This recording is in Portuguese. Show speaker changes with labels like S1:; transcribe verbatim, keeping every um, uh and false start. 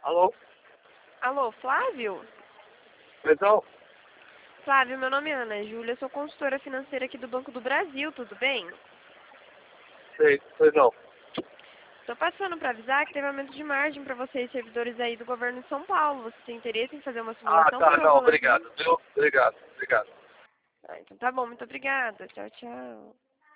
S1: Alô?
S2: Alô, Flávio?
S1: Pessoal?
S2: Flávio, meu nome é Ana Júlia, sou consultora financeira aqui do Banco do Brasil, tudo bem?
S1: Sei, pois não.
S2: Estou passando para avisar que teve aumento de margem para vocês, servidores aí do governo de São Paulo. Você tem interesse em fazer uma
S1: Ah,
S2: simulação
S1: tá,
S2: para ver o
S1: não,
S2: valor disso?
S1: obrigado, viu? Obrigado, obrigado.
S2: Ah, então tá bom, muito obrigada. Tchau, tchau.